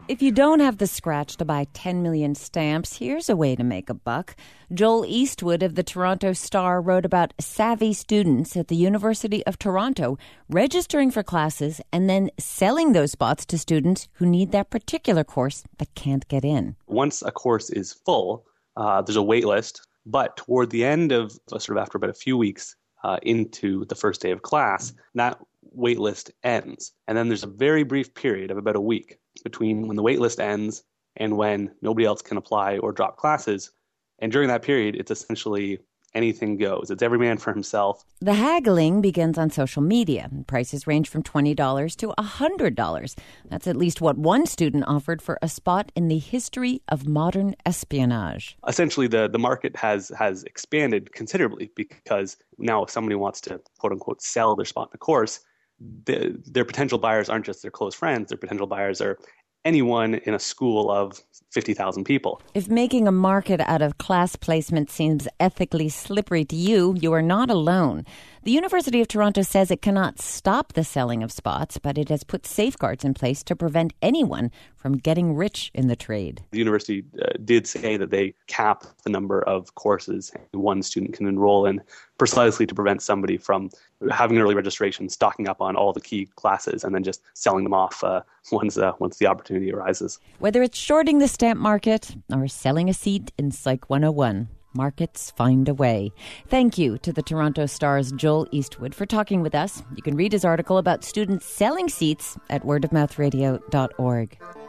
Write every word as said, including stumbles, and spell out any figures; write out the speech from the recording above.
If you don't have the scratch to buy ten million stamps, here's a way to make a buck. Joel Eastwood of the Toronto Star wrote about savvy students at the University of Toronto registering for classes and then selling those spots to students who need that particular course but can't get in. Once a course is full, uh, there's a wait list, but toward the end of, sort of after about a few weeks uh, into the first day of class, that wait list ends. And then there's a very brief period of about a week between when the wait list ends and when nobody else can apply or drop classes. And during that period, it's essentially anything goes. It's every man for himself. The haggling begins on social media. Prices range from twenty dollars to one hundred dollars. That's at least what one student offered for a spot in the history of modern espionage. Essentially, the, the market has, has expanded considerably because now if somebody wants to, quote unquote, sell their spot in a course, the, their potential buyers aren't just their close friends. Their potential buyers are anyone in a school of fifty thousand people. If making a market out of class placement seems ethically slippery to you, you are not alone. The University of Toronto says it cannot stop the selling of spots, but it has put safeguards in place to prevent anyone from getting rich in the trade. The university uh, did say that they cap the number of courses one student can enroll in precisely to prevent somebody from having an early registration, stocking up on all the key classes, and then just selling them off uh, once, uh, once the opportunity arises. Whether it's shorting the stamp market or selling a seat in Psych one oh one, markets find a way. Thank you to the Toronto Star's Joel Eastwood for talking with us. You can read his article about students selling seats at word of mouth radio dot org.